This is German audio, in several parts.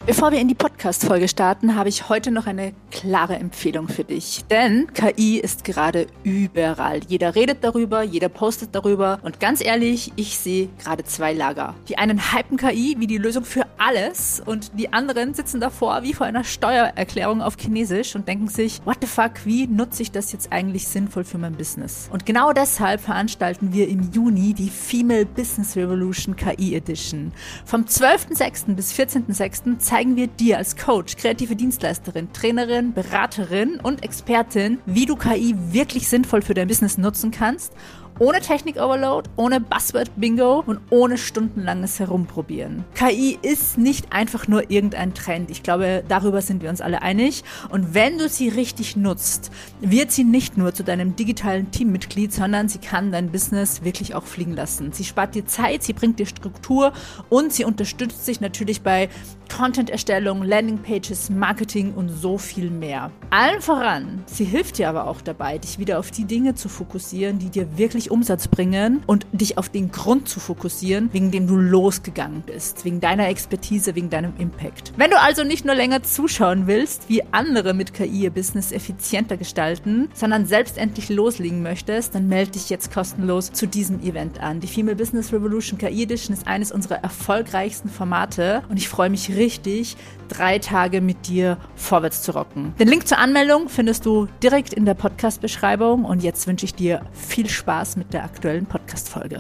Bevor wir in die Podcast-Folge starten, habe ich heute noch eine klare Empfehlung für dich. Denn KI ist gerade überall. Jeder redet darüber, jeder postet darüber. Und ganz ehrlich, ich sehe gerade zwei Lager. Die einen hypen KI wie die Lösung für alles und die anderen sitzen davor wie vor einer Steuererklärung auf Chinesisch und denken sich, what the fuck, wie nutze ich das jetzt eigentlich sinnvoll für mein Business? Und genau deshalb veranstalten wir im Juni die Female Business Revolution KI Edition. Vom 12.06. bis 14.06. zeigen wir dir als Coach, kreative Dienstleisterin, Trainerin, Beraterin und Expertin, wie du KI wirklich sinnvoll für dein Business nutzen kannst, ohne Technik-Overload, ohne Buzzword-Bingo und ohne stundenlanges Herumprobieren. KI ist nicht einfach nur irgendein Trend. Ich glaube, darüber sind wir uns alle einig. Und wenn du sie richtig nutzt, wird sie nicht nur zu deinem digitalen Teammitglied, sondern sie kann dein Business wirklich auch fliegen lassen. Sie spart dir Zeit, sie bringt dir Struktur und sie unterstützt dich natürlich bei Content-Erstellung, Landingpages, Marketing und so viel mehr. Allen voran, sie hilft dir aber auch dabei, dich wieder auf die Dinge zu fokussieren, die dir wirklich Umsatz bringen und dich auf den Grund zu fokussieren, wegen dem du losgegangen bist, wegen deiner Expertise, wegen deinem Impact. Wenn du also nicht nur länger zuschauen willst, wie andere mit KI ihr Business effizienter gestalten, sondern selbst endlich loslegen möchtest, dann melde dich jetzt kostenlos zu diesem Event an. Die Female Business Revolution KI Edition ist eines unserer erfolgreichsten Formate und ich freue mich richtig, 3 Tage mit dir vorwärts zu rocken. Den Link zur Anmeldung findest du direkt in der Podcast-Beschreibung und jetzt wünsche ich dir viel Spaß mit der aktuellen Podcast-Folge.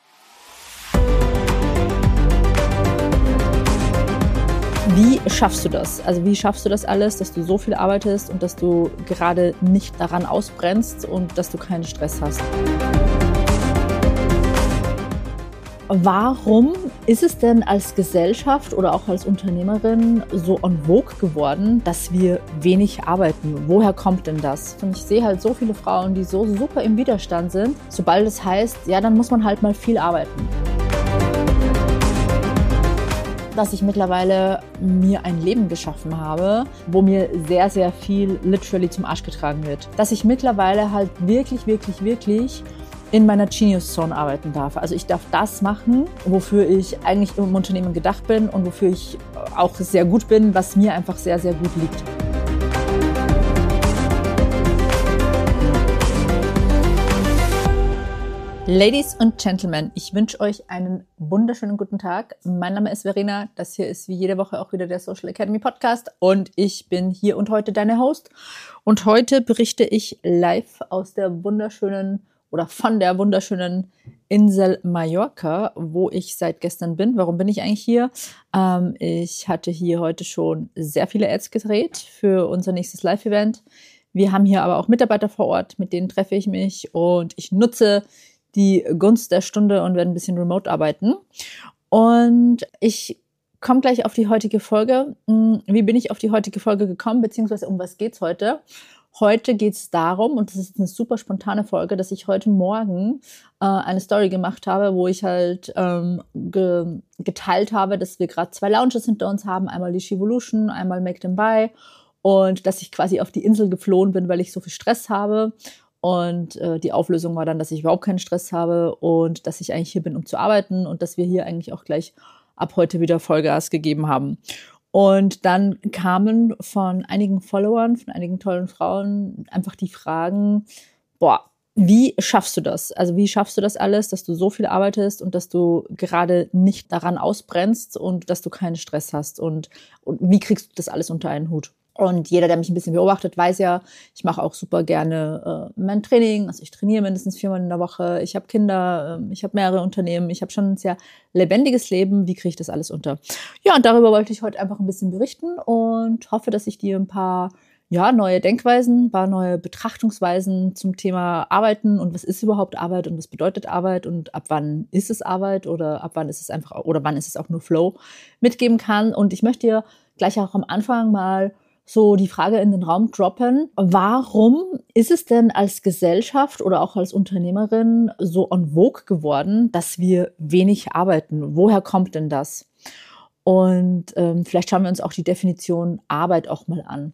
Wie schaffst du das? Also wie schaffst du das alles, dass du so viel arbeitest und dass du gerade nicht daran ausbrennst und dass du keinen Stress hast? Warum ist es denn als Gesellschaft oder auch als Unternehmerin so en vogue geworden, dass wir wenig arbeiten? Woher kommt denn das? Und ich sehe halt so viele Frauen, die so super im Widerstand sind. Sobald es heißt, ja, dann muss man halt mal viel arbeiten. Dass ich mittlerweile mir ein Leben geschaffen habe, wo mir sehr, sehr viel literally zum Arsch getragen wird. Dass ich mittlerweile halt wirklich in meiner Genius Zone arbeiten darf. Also ich darf das machen, wofür ich eigentlich im Unternehmen gedacht bin und wofür ich auch sehr gut bin, was mir einfach sehr, sehr gut liegt. Ladies und Gentlemen, ich wünsche euch einen wunderschönen guten Tag. Mein Name ist Verena, das hier ist wie jede Woche auch wieder der Social Academy Podcast und ich bin hier und heute deine Host. Und heute berichte ich live aus der wunderschönen oder von der wunderschönen Insel Mallorca, wo ich seit gestern bin. Warum bin ich eigentlich hier? Ich hatte hier heute schon sehr viele Ads gedreht für unser nächstes Live-Event. Wir haben hier aber auch Mitarbeiter vor Ort, mit denen treffe ich mich und ich nutze die Gunst der Stunde und werde ein bisschen remote arbeiten. Und ich komme gleich auf die heutige Folge. Wie bin ich auf die heutige Folge gekommen, beziehungsweise um was geht's heute? Heute geht es darum, und das ist eine super spontane Folge, dass ich heute Morgen eine Story gemacht habe, wo ich halt geteilt habe, dass wir gerade 2 Lounges hinter uns haben, einmal die Shevolution, einmal Make Them Buy und dass ich quasi auf die Insel geflohen bin, weil ich so viel Stress habe und die Auflösung war dann, dass ich überhaupt keinen Stress habe und dass ich eigentlich hier bin, um zu arbeiten und dass wir hier eigentlich auch gleich ab heute wieder Vollgas gegeben haben. Und dann kamen von einigen Followern, von einigen tollen Frauen einfach die Fragen, wie schaffst du das? Also wie schaffst du das alles, dass du so viel arbeitest und dass du gerade nicht daran ausbrennst und dass du keinen Stress hast? Und wie kriegst du das alles unter einen Hut? Und jeder, der mich ein bisschen beobachtet, weiß ja, ich mache auch super gerne mein Training. Also ich trainiere mindestens 4-mal in der Woche. Ich habe Kinder, ich habe mehrere Unternehmen. Ich habe schon ein sehr lebendiges Leben. Wie kriege ich das alles unter? Ja, und darüber wollte ich heute einfach ein bisschen berichten und hoffe, dass ich dir ein paar neue Denkweisen, ein paar neue Betrachtungsweisen zum Thema Arbeiten und was ist überhaupt Arbeit und was bedeutet Arbeit und ab wann ist es Arbeit oder ab wann ist es einfach oder wann ist es auch nur Flow mitgeben kann. Und ich möchte dir gleich auch am Anfang mal so die Frage in den Raum droppen, warum ist es denn als Gesellschaft oder auch als Unternehmerin so en vogue geworden, dass wir wenig arbeiten? Woher kommt denn das? Und vielleicht schauen wir uns auch die Definition Arbeit auch mal an.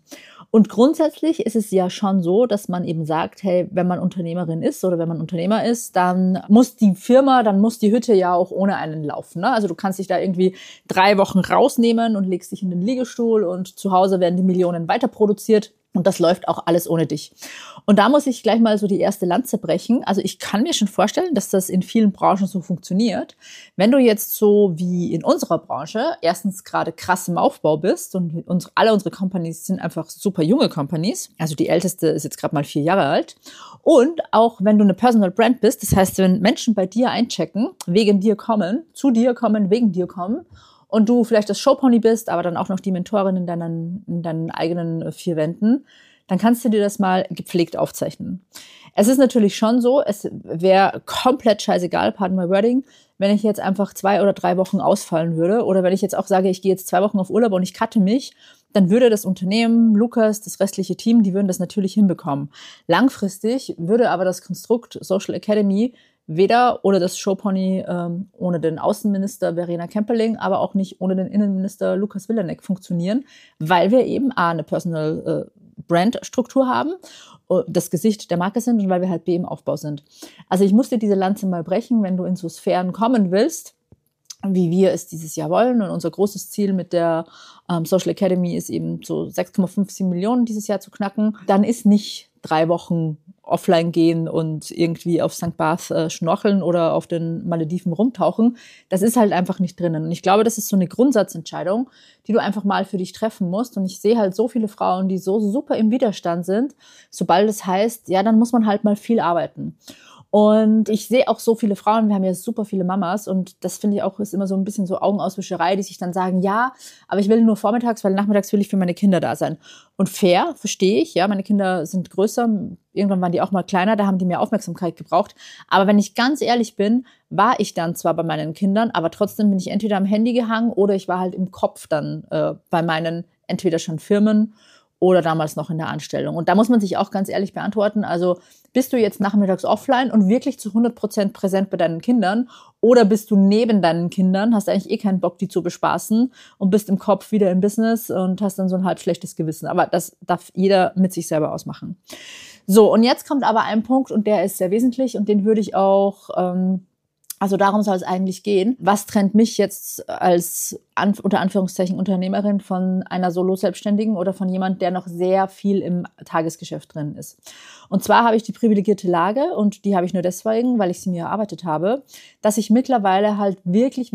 Und grundsätzlich ist es ja schon so, dass man eben sagt, hey, wenn man Unternehmerin ist oder wenn man Unternehmer ist, dann muss die Hütte ja auch ohne einen laufen. Ne? Also du kannst dich da irgendwie 3 Wochen rausnehmen und legst dich in den Liegestuhl und zu Hause werden die Millionen weiter produziert. Und das läuft auch alles ohne dich. Und da muss ich gleich mal so die erste Lanze brechen. Also ich kann mir schon vorstellen, dass das in vielen Branchen so funktioniert. Wenn du jetzt so wie in unserer Branche erstens gerade krass im Aufbau bist und alle unsere Companies sind einfach super junge Companies. Also die älteste ist jetzt gerade mal 4 Jahre alt. Und auch wenn du eine Personal Brand bist, das heißt, wenn Menschen bei dir einchecken, wegen dir kommen, zu dir kommen, wegen dir kommen, und du vielleicht das Showpony bist, aber dann auch noch die Mentorin in deinen eigenen 4 Wänden, dann kannst du dir das mal gepflegt aufzeichnen. Es ist natürlich schon so, es wäre komplett scheißegal, pardon my wording, wenn ich jetzt einfach 2 oder 3 Wochen ausfallen würde oder wenn ich jetzt auch sage, ich gehe jetzt 2 Wochen auf Urlaub und ich cutte mich, dann würde das Unternehmen, Lukas, das restliche Team, die würden das natürlich hinbekommen. Langfristig würde aber das Konstrukt Social Academy weder ohne das Showpony, ohne den Außenminister Verena Kemperling, aber auch nicht ohne den Innenminister Lukas Vilanek funktionieren, weil wir eben A, eine Personal Brand Struktur haben, das Gesicht der Marke sind und weil wir halt B, im Aufbau sind. Also ich muss dir diese Lanze mal brechen, wenn du in so Sphären kommen willst, wie wir es dieses Jahr wollen. Und unser großes Ziel mit der Social Academy ist eben so 6,57 Millionen dieses Jahr zu knacken. Dann ist nicht 3 Wochen offline gehen und irgendwie auf St. Barth schnorcheln oder auf den Malediven rumtauchen. Das ist halt einfach nicht drinnen. Und ich glaube, das ist so eine Grundsatzentscheidung, die du einfach mal für dich treffen musst. Und ich sehe halt so viele Frauen, die so super im Widerstand sind, sobald es heißt, ja, dann muss man halt mal viel arbeiten. Und ich sehe auch so viele Frauen, wir haben ja super viele Mamas und das finde ich auch, ist immer so ein bisschen so Augenauswischerei, die sich dann sagen, ja, aber ich will nur vormittags, weil nachmittags will ich für meine Kinder da sein. Und fair, verstehe ich, ja, meine Kinder sind größer, irgendwann waren die auch mal kleiner, da haben die mehr Aufmerksamkeit gebraucht. Aber wenn ich ganz ehrlich bin, war ich dann zwar bei meinen Kindern, aber trotzdem bin ich entweder am Handy gehangen oder ich war halt im Kopf dann bei meinen entweder schon Firmen oder damals noch in der Anstellung. Und da muss man sich auch ganz ehrlich beantworten, also bist du jetzt nachmittags offline und wirklich zu 100% präsent bei deinen Kindern oder bist du neben deinen Kindern, hast eigentlich keinen Bock, die zu bespaßen und bist im Kopf wieder im Business und hast dann so ein halb schlechtes Gewissen. Aber das darf jeder mit sich selber ausmachen. So, und jetzt kommt aber ein Punkt und der ist sehr wesentlich und den würde ich auch... Also darum soll es eigentlich gehen. Was trennt mich jetzt als unter Anführungszeichen Unternehmerin von einer Solo-Selbstständigen oder von jemand, der noch sehr viel im Tagesgeschäft drin ist? Und zwar habe ich die privilegierte Lage und die habe ich nur deswegen, weil ich sie mir erarbeitet habe, dass ich mittlerweile halt wirklich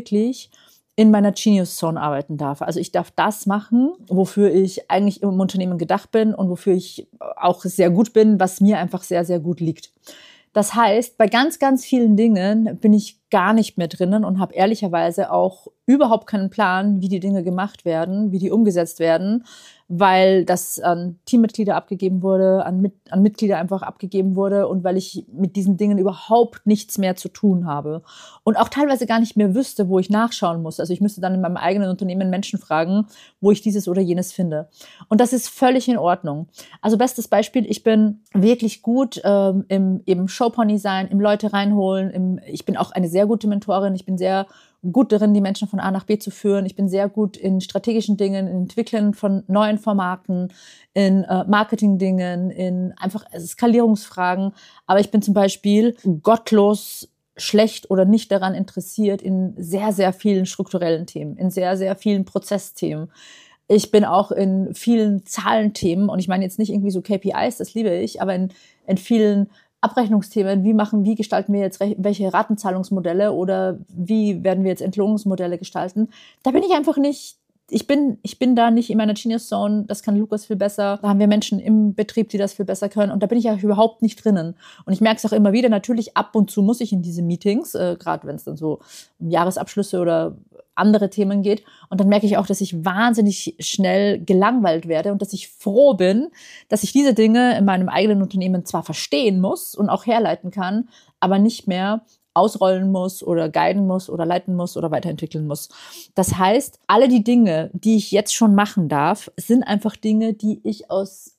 in meiner Genius Zone arbeiten darf. Also ich darf das machen, wofür ich eigentlich im Unternehmen gedacht bin und wofür ich auch sehr gut bin, was mir einfach sehr, sehr gut liegt. Das heißt, bei ganz, ganz vielen Dingen bin ich gar nicht mehr drinnen und habe ehrlicherweise auch überhaupt keinen Plan, wie die Dinge gemacht werden, wie die umgesetzt werden, weil das an Teammitglieder abgegeben wurde, an Mitglieder einfach abgegeben wurde und weil ich mit diesen Dingen überhaupt nichts mehr zu tun habe und auch teilweise gar nicht mehr wüsste, wo ich nachschauen muss. Also ich müsste dann in meinem eigenen Unternehmen Menschen fragen, wo ich dieses oder jenes finde. Und das ist völlig in Ordnung. Also bestes Beispiel, ich bin wirklich gut im eben Showpony sein, im Leute reinholen, ich bin auch eine sehr gute Mentorin, ich bin sehr gut darin, die Menschen von A nach B zu führen. Ich bin sehr gut in strategischen Dingen, in Entwickeln von neuen Formaten, in Marketing-Dingen, in einfach Skalierungsfragen. Aber ich bin zum Beispiel gottlos schlecht oder nicht daran interessiert in sehr, sehr vielen strukturellen Themen, in sehr, sehr vielen Prozessthemen. Ich bin auch in vielen Zahlenthemen und ich meine jetzt nicht irgendwie so KPIs, das liebe ich, aber in vielen Abrechnungsthemen, wie gestalten wir jetzt welche Ratenzahlungsmodelle oder wie werden wir jetzt Entlohnungsmodelle gestalten. Da bin ich einfach nicht, ich bin da nicht in meiner Genius Zone, das kann Lukas viel besser. Da haben wir Menschen im Betrieb, die das viel besser können und da bin ich ja überhaupt nicht drinnen. Und ich merke es auch immer wieder, natürlich ab und zu muss ich in diese Meetings, gerade wenn es dann so um Jahresabschlüsse oder andere Themen geht. Und dann merke ich auch, dass ich wahnsinnig schnell gelangweilt werde und dass ich froh bin, dass ich diese Dinge in meinem eigenen Unternehmen zwar verstehen muss und auch herleiten kann, aber nicht mehr ausrollen muss oder guiden muss oder leiten muss oder weiterentwickeln muss. Das heißt, alle die Dinge, die ich jetzt schon machen darf, sind einfach Dinge, die ich aus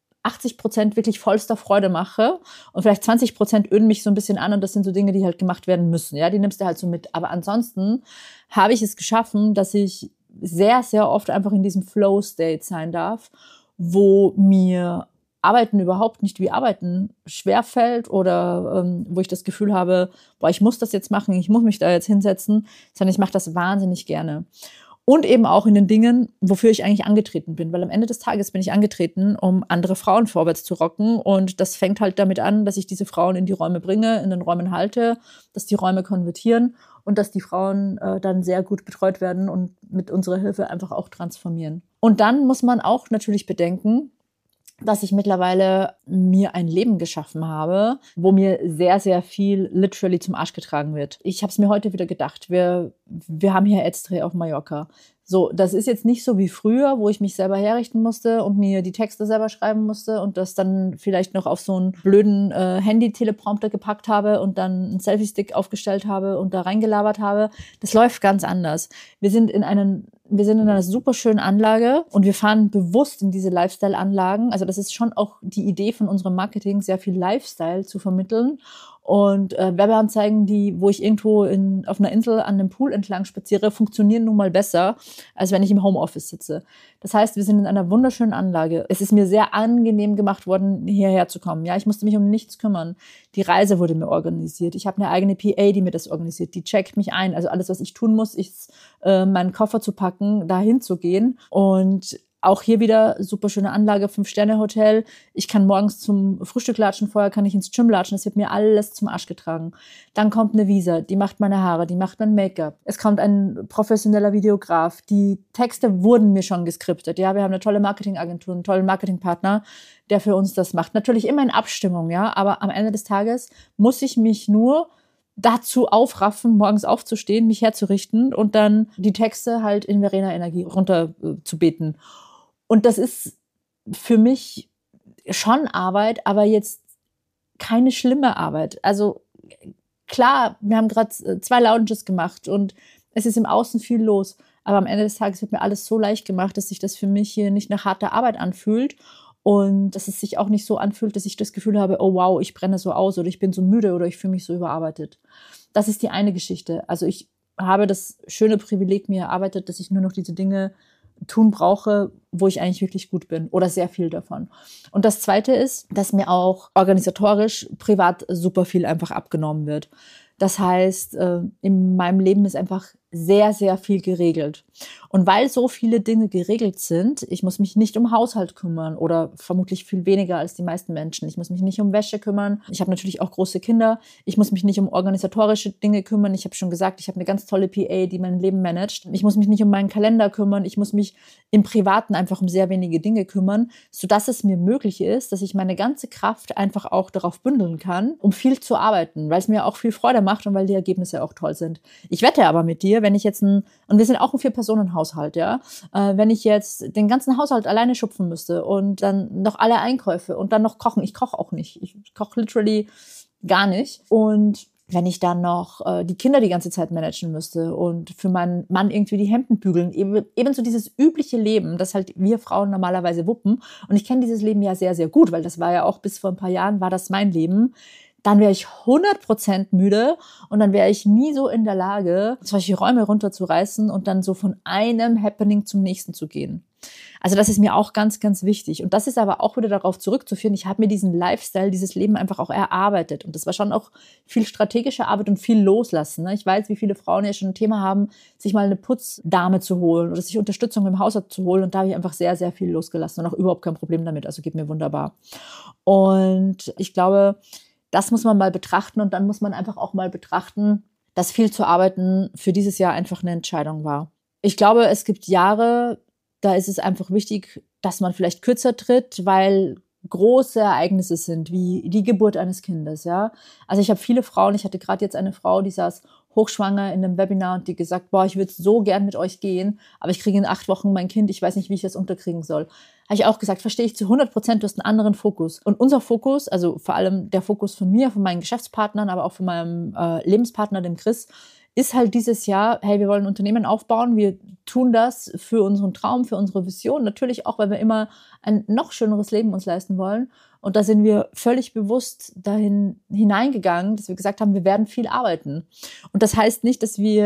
80% wirklich vollster Freude mache und vielleicht 20% öden mich so ein bisschen an und das sind so Dinge, die halt gemacht werden müssen. Ja, die nimmst du halt so mit. Aber ansonsten habe ich es geschaffen, dass ich sehr, sehr oft einfach in diesem Flow-State sein darf wo mir Arbeiten überhaupt nicht wie Arbeiten schwerfällt oder wo ich das Gefühl habe, boah, ich muss das jetzt machen, ich muss mich da jetzt hinsetzen, sondern ich mache das wahnsinnig gerne. Und eben auch in den Dingen, wofür ich eigentlich angetreten bin. Weil am Ende des Tages bin ich angetreten, um andere Frauen vorwärts zu rocken. Und das fängt halt damit an, dass ich diese Frauen in die Räume bringe, in den Räumen halte, dass die Räume konvertieren und dass die Frauen dann sehr gut betreut werden und mit unserer Hilfe einfach auch transformieren. Und dann muss man auch natürlich bedenken, dass ich mittlerweile mir ein Leben geschaffen habe, wo mir sehr, sehr viel literally zum Arsch getragen wird. Ich habe es mir heute wieder gedacht. Wir haben hier Edstre auf Mallorca. So, das ist jetzt nicht so wie früher, wo ich mich selber herrichten musste und mir die Texte selber schreiben musste und das dann vielleicht noch auf so einen blöden Handy-Teleprompter gepackt habe und dann einen Selfie-Stick aufgestellt habe und da reingelabert habe. Das läuft ganz anders. Wir sind in einer super schönen Anlage und wir fahren bewusst in diese Lifestyle-Anlagen. Also das ist schon auch die Idee von unserem Marketing, sehr viel Lifestyle zu vermitteln. Und Werbeanzeigen, wo ich irgendwo auf einer Insel an einem Pool entlang spaziere, funktionieren nun mal besser, als wenn ich im Homeoffice sitze. Das heißt, wir sind in einer wunderschönen Anlage. Es ist mir sehr angenehm gemacht worden, hierher zu kommen. Ja, ich musste mich um nichts kümmern. Die Reise wurde mir organisiert. Ich habe eine eigene PA, die mir das organisiert. Die checkt mich ein. Also alles, was ich tun muss, ist meinen Koffer zu packen, dahin zu gehen. Und auch hier wieder super schöne Anlage, 5-Sterne-Hotel. Ich kann morgens zum Frühstück latschen, vorher kann ich ins Gym latschen. Das wird mir alles zum Arsch getragen. Dann kommt eine Visa, die macht meine Haare, die macht mein Make-up. Es kommt ein professioneller Videograf. Die Texte wurden mir schon geskriptet. Ja, wir haben eine tolle Marketingagentur, einen tollen Marketingpartner, der für uns das macht. Natürlich immer in Abstimmung, ja, aber am Ende des Tages muss ich mich nur dazu aufraffen, morgens aufzustehen, mich herzurichten und dann die Texte halt in Verena Energie runter zu beten. Und das ist für mich schon Arbeit, aber jetzt keine schlimme Arbeit. Also klar, wir haben gerade 2 Lounges gemacht und es ist im Außen viel los. Aber am Ende des Tages wird mir alles so leicht gemacht, dass sich das für mich hier nicht nach harter Arbeit anfühlt und dass es sich auch nicht so anfühlt, dass ich das Gefühl habe, oh wow, ich brenne so aus oder ich bin so müde oder ich fühle mich so überarbeitet. Das ist die eine Geschichte. Also ich habe das schöne Privileg mir erarbeitet, dass ich nur noch diese Dinge tun brauche, wo ich eigentlich wirklich gut bin oder sehr viel davon. Und das Zweite ist, dass mir auch organisatorisch privat super viel einfach abgenommen wird. Das heißt, in meinem Leben ist einfach sehr, sehr viel geregelt. Und weil so viele Dinge geregelt sind, ich muss mich nicht um Haushalt kümmern oder vermutlich viel weniger als die meisten Menschen. Ich muss mich nicht um Wäsche kümmern. Ich habe natürlich auch große Kinder. Ich muss mich nicht um organisatorische Dinge kümmern. Ich habe schon gesagt, ich habe eine ganz tolle PA, die mein Leben managt. Ich muss mich nicht um meinen Kalender kümmern. Ich muss mich im Privaten einfach um sehr wenige Dinge kümmern, sodass es mir möglich ist, dass ich meine ganze Kraft einfach auch darauf bündeln kann, um viel zu arbeiten, weil es mir auch viel Freude macht und weil die Ergebnisse auch toll sind. Ich wette aber mit dir, wenn ich jetzt und wir sind auch ein 4-Personen-Haushalt, ja, wenn ich jetzt den ganzen Haushalt alleine schupfen müsste und dann noch alle Einkäufe und dann noch kochen, ich koche auch nicht, ich koche literally gar nicht und wenn ich dann noch die Kinder die ganze Zeit managen müsste und für meinen Mann irgendwie die Hemden bügeln, eben so dieses übliche Leben, das halt wir Frauen normalerweise wuppen und ich kenne dieses Leben ja sehr, sehr gut, weil das war ja auch bis vor ein paar Jahren war das mein Leben, dann wäre ich 100% müde und dann wäre ich nie so in der Lage, solche Räume runterzureißen und dann so von einem Happening zum nächsten zu gehen. Also das ist mir auch ganz, ganz wichtig. Und das ist aber auch wieder darauf zurückzuführen, ich habe mir diesen Lifestyle, dieses Leben einfach auch erarbeitet. Und das war schon auch viel strategische Arbeit und viel Loslassen. Ich weiß, wie viele Frauen ja schon ein Thema haben, sich mal eine Putzdame zu holen oder sich Unterstützung im Haushalt zu holen. Und da habe ich einfach sehr, sehr viel losgelassen und auch überhaupt kein Problem damit. Also geht mir wunderbar. Und ich glaube, das muss man mal betrachten und dann muss man einfach auch mal betrachten, dass viel zu arbeiten für dieses Jahr einfach eine Entscheidung war. Ich glaube, es gibt Jahre, da ist es einfach wichtig, dass man vielleicht kürzer tritt, weil große Ereignisse sind, wie die Geburt eines Kindes, ja. Also ich habe viele Frauen, ich hatte gerade jetzt eine Frau, die saß hochschwanger in einem Webinar und die gesagt, boah, ich würde so gern mit euch gehen, aber ich kriege in 8 Wochen mein Kind, ich weiß nicht, wie ich das unterkriegen soll. Habe ich auch gesagt, verstehe ich zu 100%, du hast einen anderen Fokus. Und unser Fokus, also vor allem der Fokus von mir, von meinen Geschäftspartnern, aber auch von meinem Lebenspartner, dem Chris, ist halt dieses Jahr, hey, wir wollen ein Unternehmen aufbauen, wir tun das für unseren Traum, für unsere Vision, natürlich auch, weil wir immer ein noch schöneres Leben uns leisten wollen. Und da sind wir völlig bewusst dahin hineingegangen, dass wir gesagt haben, wir werden viel arbeiten. Und das heißt nicht, dass wir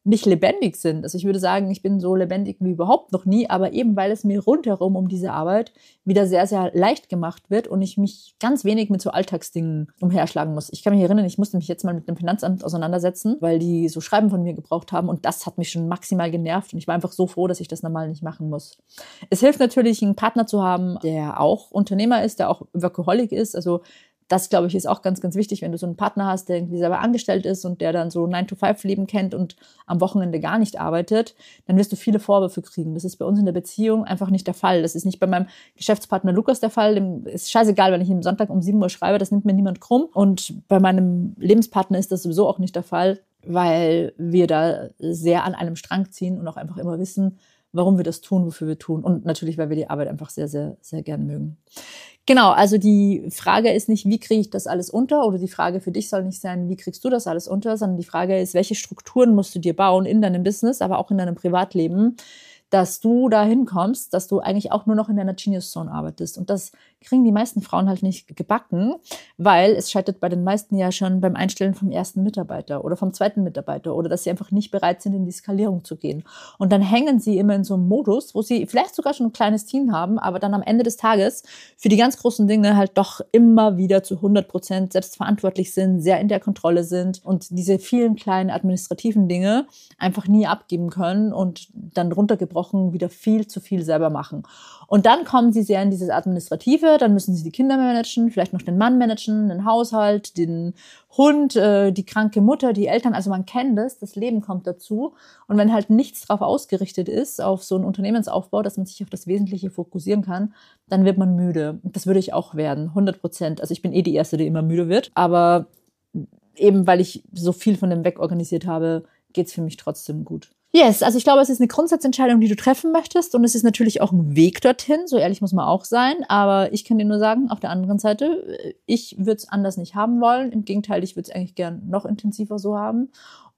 nicht lebendig sind. Also ich würde sagen, ich bin so lebendig wie überhaupt noch nie, aber eben weil es mir rundherum um diese Arbeit wieder sehr, sehr leicht gemacht wird und ich mich ganz wenig mit so Alltagsdingen umherschlagen muss. Ich kann mich erinnern, ich musste mich jetzt mal mit dem Finanzamt auseinandersetzen, weil die so Schreiben von mir gebraucht haben und das hat mich schon maximal genervt und ich war einfach so froh, dass ich das normal nicht machen muss. Es hilft natürlich, einen Partner zu haben, der auch Unternehmer ist, der auch Workaholic ist, also das, glaube ich, ist auch ganz, ganz wichtig, wenn du so einen Partner hast, der irgendwie selber angestellt ist und der dann so 9-to-5-Leben kennt und am Wochenende gar nicht arbeitet, dann wirst du viele Vorwürfe kriegen. Das ist bei uns in der Beziehung einfach nicht der Fall. Das ist nicht bei meinem Geschäftspartner Lukas der Fall. Dem ist scheißegal, wenn ich ihm Sonntag um 7 Uhr schreibe, das nimmt mir niemand krumm. Und bei meinem Lebenspartner ist das sowieso auch nicht der Fall, weil wir da sehr an einem Strang ziehen und auch einfach immer wissen, warum wir das tun, wofür wir tun. Und natürlich, weil wir die Arbeit einfach sehr, sehr, sehr gern mögen. Genau, also die Frage ist nicht, wie kriege ich das alles unter? Oder die Frage für dich soll nicht sein, wie kriegst du das alles unter? Sondern die Frage ist, welche Strukturen musst du dir bauen in deinem Business, aber auch in deinem Privatleben, dass du da hinkommst, dass du eigentlich auch nur noch in deiner Genius Zone arbeitest. Und das kriegen die meisten Frauen halt nicht gebacken, weil es scheitert bei den meisten ja schon beim Einstellen vom ersten Mitarbeiter oder vom zweiten Mitarbeiter oder dass sie einfach nicht bereit sind, in die Skalierung zu gehen. Und dann hängen sie immer in so einem Modus, wo sie vielleicht sogar schon ein kleines Team haben, aber dann am Ende des Tages für die ganz großen Dinge halt doch immer wieder zu 100% selbstverantwortlich sind, sehr in der Kontrolle sind und diese vielen kleinen administrativen Dinge einfach nie abgeben können und dann runtergebrochen wieder viel zu viel selber machen. Und dann kommen sie sehr in dieses Administrative, dann müssen sie die Kinder managen, vielleicht noch den Mann managen, den Haushalt, den Hund, die kranke Mutter, die Eltern. Also man kennt das Leben kommt dazu. Und wenn halt nichts drauf ausgerichtet ist, auf so einen Unternehmensaufbau, dass man sich auf das Wesentliche fokussieren kann, dann wird man müde. Und das würde ich auch werden, 100%. Also ich bin die Erste, die immer müde wird. Aber eben, weil ich so viel von dem wegorganisiert habe, geht's für mich trotzdem gut. Yes, also ich glaube, es ist eine Grundsatzentscheidung, die du treffen möchtest und es ist natürlich auch ein Weg dorthin, so ehrlich muss man auch sein, aber ich kann dir nur sagen, auf der anderen Seite, ich würde es anders nicht haben wollen, im Gegenteil, ich würde es eigentlich gern noch intensiver so haben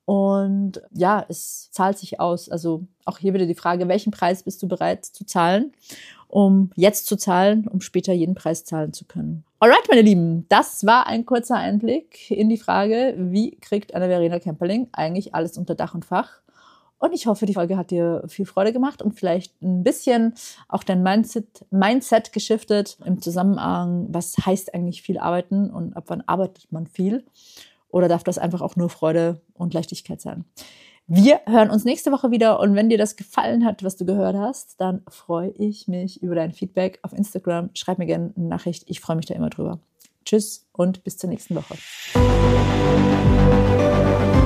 und ja, es zahlt sich aus, also auch hier wieder die Frage, welchen Preis bist du bereit zu zahlen, um jetzt zu zahlen, um später jeden Preis zahlen zu können. Alright, meine Lieben, das war ein kurzer Einblick in die Frage, wie kriegt eine Verena Kemperling eigentlich alles unter Dach und Fach? Und ich hoffe, die Folge hat dir viel Freude gemacht und vielleicht ein bisschen auch dein Mindset geschiftet im Zusammenhang, was heißt eigentlich viel arbeiten und ab wann arbeitet man viel? Oder darf das einfach auch nur Freude und Leichtigkeit sein? Wir hören uns nächste Woche wieder und wenn dir das gefallen hat, was du gehört hast, dann freue ich mich über dein Feedback auf Instagram. Schreib mir gerne eine Nachricht, ich freue mich da immer drüber. Tschüss und bis zur nächsten Woche.